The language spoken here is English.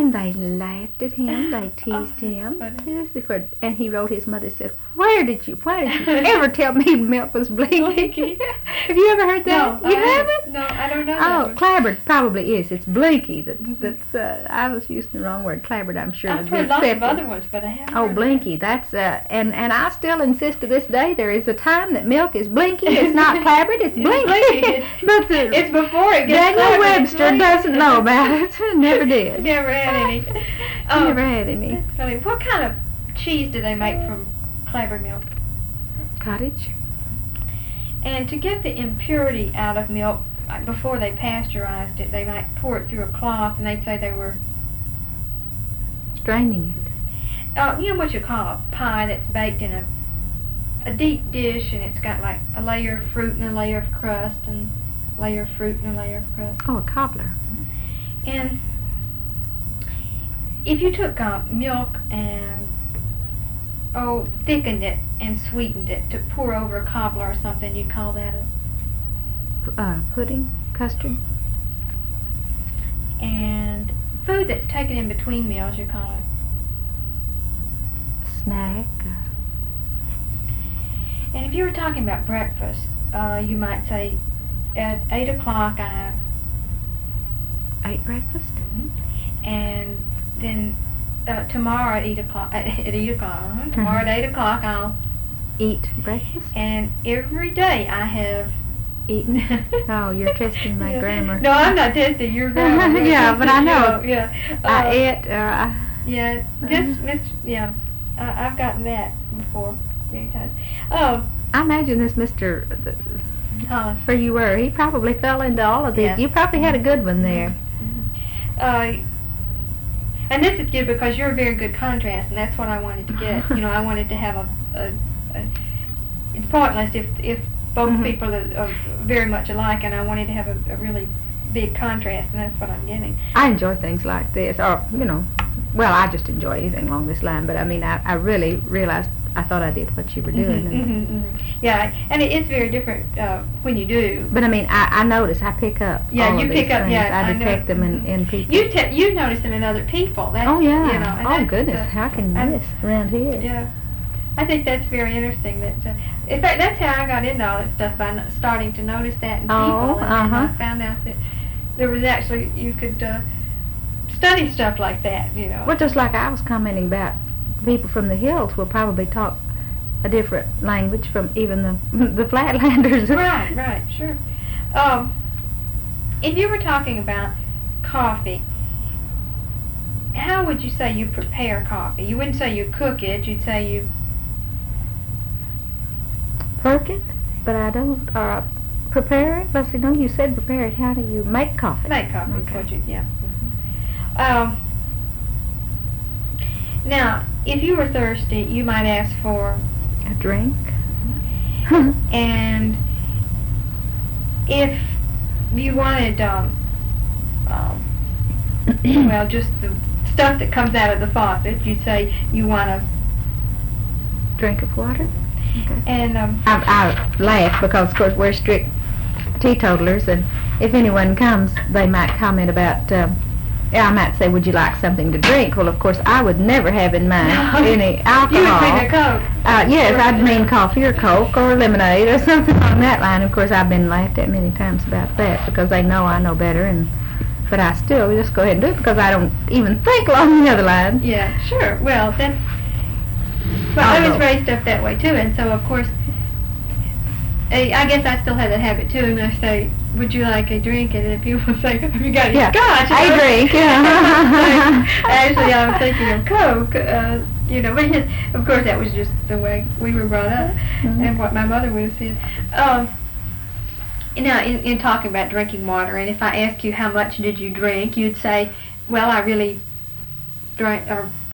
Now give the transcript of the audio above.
And they laughed at him. They teased him. And he wrote his mother, said, why did you ever tell me milk was blinky? Have you ever heard that? No, you haven't? No, I don't know Oh, that. clabbered probably is. It's blinky. I was using the wrong word. Clabbered, I'm sure. I've heard lots of other ones, but I haven't Oh, heard blinky. That's, and I still insist to this day there is a time that milk is blinky. It's not clabbered, it's blinky. But it's before it gets Daniel clabbered. Webster doesn't know about it. Never did. Never had any. Never had any. That's funny. What kind of cheese do they make from clabbered milk? Cottage. And to get the impurity out of milk, before they pasteurized it, they might pour it through a cloth, and they'd say they were straining it. You know what you call a pie that's baked in a deep dish, and it's got like a layer of fruit and a layer of crust, and a layer of fruit and a layer of crust. Oh, a cobbler. And if you took milk and thickened it and sweetened it to pour over a cobbler or something, you'd call that a pudding, custard. And food that's taken in between meals, you call it snack. And if you were talking about breakfast, you might say at 8 o'clock I ate breakfast. And then tomorrow at 8 o'clock. Tomorrow at 8 o'clock I'll eat breakfast. And every day I have eaten. Oh, you're testing my grammar. No, I'm not testing your grammar. Yeah, but I know. Yeah. I ate. Yeah. Yeah. I've gotten that before many times. I imagine this Mr. Where you were, he probably fell into all of these. Yeah. You probably had a good one there. And this is good because you're a very good contrast, and that's what I wanted to get. I wanted to have it's pointless if both people are very much alike, and I wanted to have a really big contrast, and that's what I'm getting. I enjoy things like this, or, well, I just enjoy anything along this line, but I mean, I really realized, I thought I did what you were doing. Yeah, and it is very different when you do. But I mean, I notice, I pick up Yeah, all you of pick these up, things. yeah. I detect them in people. You notice them in other people. That's, oh, yeah. and Goodness, how can you miss around here? Yeah. I think that's very interesting. That in fact, that's how I got into all that stuff, by starting to notice that in people. And I found out that there was actually, you could study stuff like that, Well, just like I was commenting about, people from the hills will probably talk a different language from even the flatlanders. Right, sure. If you were talking about coffee, how would you say you prepare coffee? You wouldn't say you cook it, you'd say you perk it, but I don't prepare it. Let's see, no, you said prepare it. How do you make coffee? Make coffee, okay. Is what you, yeah. Now, if you were thirsty, you might ask for a drink. And if you wanted, well, just the stuff that comes out of the faucet, you'd say you want a drink of water. Okay. And I laugh because, of course, we're strict teetotalers, and if anyone comes, they might comment about. I might say, "Would you like something to drink?" Well, of course, I would never have in mind any alcohol. You would mean a Coke. Yes, I'd mean coffee or Coke or lemonade or something along that line. Of course, I've been laughed at many times about that because they know I know better, but I still just go ahead and do it because I don't even think along the other line. Yeah, sure. Well, that's. Well, I was raised up that way too, and so of course, I guess I still have that habit too. And I say, "Would you like a drink?" And if people say, "Have you got any scotch?" I drink. Yeah. Actually, I was thinking of Coke. But of course, that was just the way we were brought up, and what my mother would have said. Now, in talking about drinking water, and if I ask you how much did you drink, you'd say, "Well, I really drank or